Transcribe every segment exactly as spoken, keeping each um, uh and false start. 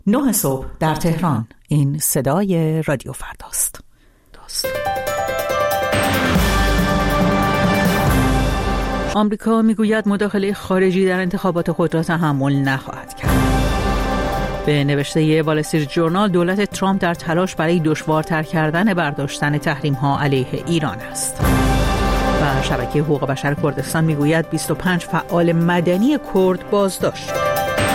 نه صبح در تهران. این صدای رادیو فرداست. دوست. آمریکا میگوید مداخله خارجی در انتخابات خود را تحمل نخواهد کرد. به نوشته وال استریت جورنال، دولت ترامپ در تلاش برای دشوارتر کردن برداشتن تحریم‌ها علیه ایران است. و شبکه حقوق بشر کردستان میگوید بیست و پنج فعال مدنی کرد بازداشت شد.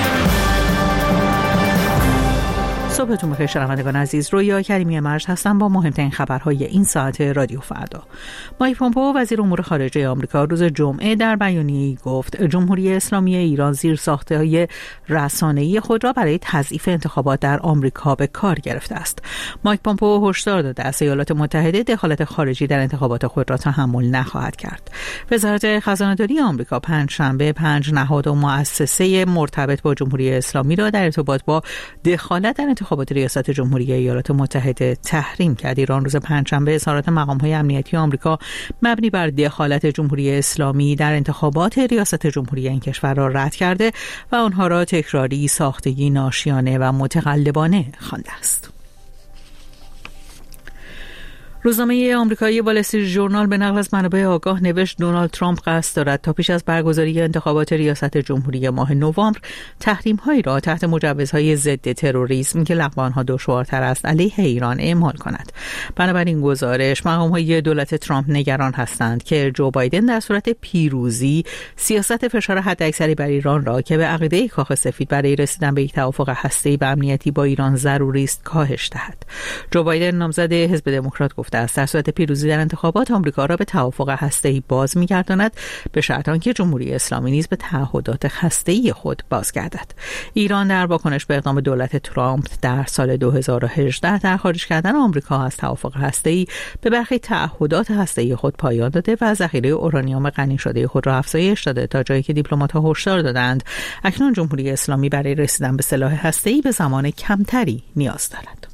صبحتون بخیر شنوندگان عزیز، رویا کریمی مرج هستم با مهمترین خبرهای این ساعت رادیو فردا. مایک پومپئو وزیر امور خارجه آمریکا روز جمعه در بیانیه‌ای گفت جمهوری اسلامی ایران زیرساخت‌های رسانه‌ای خود را برای تضعیف انتخابات در آمریکا به کار گرفته است. مایک پومپئو هشدار داده است ایالات متحده دخالت خارجی در انتخابات خود را تحمل نخواهد کرد. وزارت خزانه‌داری آمریکا پنجشنبه پنج نهاد و مؤسسه مرتبط با جمهوری اسلامی را در ارتباط با دخالت در انتخابات ریاست جمهوری ایالات متحده تحریم کرد. ایران روز پنجشنبه اظهارات مقام‌های امنیتی آمریکا مبنی بر دخالت جمهوری اسلامی در انتخابات ریاست جمهوری این کشور را رد کرده و آنها را تکراری، ساختگی، ناشیانه و متقلبانه خوانده است. روزنامه آمریکایی وال استریت جورنال به نقل از منابع آگاه نوشت دونالد ترامپ قصد دارد تا پیش از برگزاری انتخابات ریاست جمهوری ماه نوامبر تحریم‌هایی را تحت مجوزهای ضد تروریسم که لغو آنها دشوارتر است علیه ایران اعمال کند. بنابراین گزارش مقام‌های دولت ترامپ نگران هستند که جو بایدن در صورت پیروزی سیاست فشار حداکثری بر ایران را که به عقیده کاخ سفید برای رسیدن به یک توافق هسته‌ای و امنیتی با ایران ضروری است کاهش دهد. جو بایدن نامزد حزب دموکرات گفته است در صورت پیروزی در انتخابات آمریکا را به توافق هسته‌ای باز می‌گرداند به شرط آنکه جمهوری اسلامی نیز به تعهدات هسته‌ای خود بازگردد. ایران در واکنش به اقدام دولت ترامپ در سال دو هزار و هجده در خارج کردن آمریکا از توافق هسته‌ای به برخی تعهدات هسته‌ای خود پایان داده و ذخیره اورانیوم غنی شده خود را افزایش داده تا جایی که دیپلمات‌ها هشدار دادند اکنون جمهوری اسلامی برای رسیدن به سلاح هسته‌ای به زمان کمتری نیاز دارد.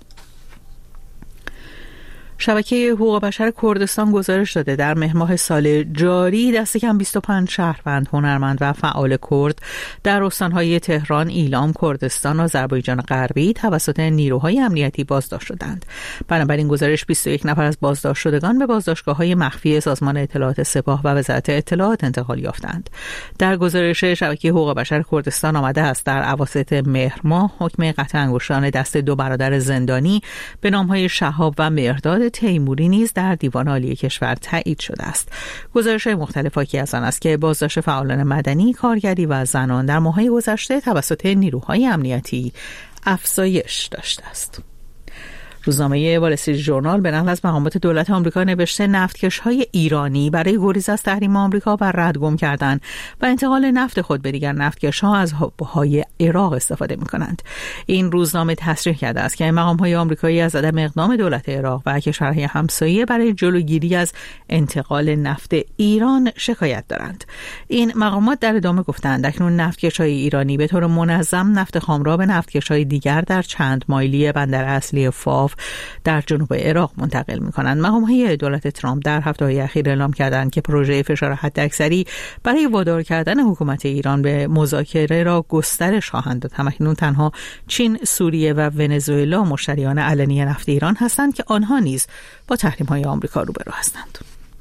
شبکه حقوق بشر کردستان گزارش داده در مهر ماه سال جاری دست کم بیست و پنج شهروند، هنرمند و فعال کرد در استان‌های تهران، ایلام، کردستان و آذربایجان غربی توسط نیروهای امنیتی بازداشت شدند. بنابراین گزارش بیست و یک نفر از بازداشت شدگان به بازداشتگاه‌های مخفی سازمان اطلاعات سپاه و وزارت اطلاعات انتقال یافتند. در گزارش شبکه حقوق بشر کردستان آمده است در اواسط مهر ماه حکم قطع انگشتان دست دو برادر زندانی به نام‌های شهاب و مهرداد تیموری نیز در دیوان عالی کشور تایید شده است. گزارش‌های مختلف حاکی از آن است که بازداشت فعالان مدنی، کارگری و زنان در ماه‌های گذشته توسط نیروهای امنیتی افزایش داشته است. روزنامه وال استریت جورنال به نقل از مقامات دولت آمریکا نوشته نفتکش‌های ایرانی برای گریز از تحریم آمریکا و ردگم کردن و انتقال نفت خود به دیگر نفتکش‌ها از حوض‌های عراق استفاده می‌کنند. این روزنامه تصریح کرده است که مقام‌های آمریکایی از عدم اقدام دولت عراق و کشورهای همسایه برای جلوگیری از انتقال نفت ایران شکایت دارند. این مقامات در ادامه گفتند اکنون نفتکش‌های ایرانی به طور منظم نفت خام را به نفتکش‌های دیگر در چند مایلی بندر اصلی فاو در جنوب عراق منتقل می‌کنند. مقام‌های دولت ترامپ در هفته‌های اخیر اعلام کردند که پروژه فشار حداکثری برای وادار کردن حکومت ایران به مذاکره را گسترش خواهند داد. همکنون تنها چین، سوریه و ونزوئلا مشتریان علنی نفت ایران هستند که آنها نیز با تحریم‌های آمریکا روبرو هستند.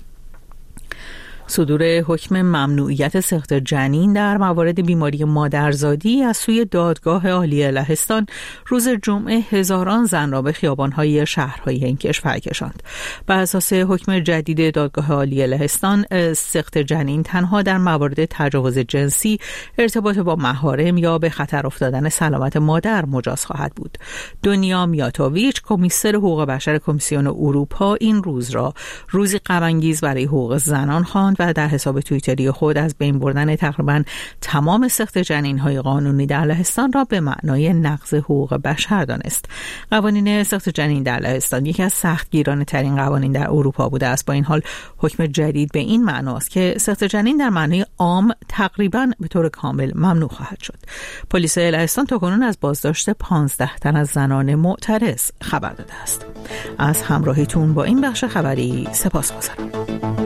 صدور حکم ممنوعیت سقط جنین در موارد بیماری مادرزادی از سوی دادگاه عالی لهستان روز جمعه هزاران زن را به خیابان‌های شهرهای این کشور کشاند. بر اساس حکم جدید دادگاه عالی لهستان، سقط جنین تنها در موارد تجاوز جنسی، ارتباط با محارم یا به خطر افتادن سلامت مادر مجاز خواهد بود. دنیا میاتوویچ، کمیسر حقوق بشر کمیسیون اروپا، این روز را روزی غم‌انگیز برای حقوق زنان خواند و در حساب توییتری خود از بین بردن تقریباً تمام سقط جنین‌های قانونی در لهستان را به معنای نقض حقوق بشر دانست. قوانین سقط جنین در لهستان یکی از سختگیرانه ترین قوانین در اروپا بوده است. با این حال حکم جدید به این معناست که سقط جنین در معنای عام تقریباً به طور کامل ممنوع خواهد شد. پلیس لهستان تاکنون از بازداشت پانزده تن از زنان معترض خبر داده است. از همراهیتون با این بخش خبری سپاسگزارم.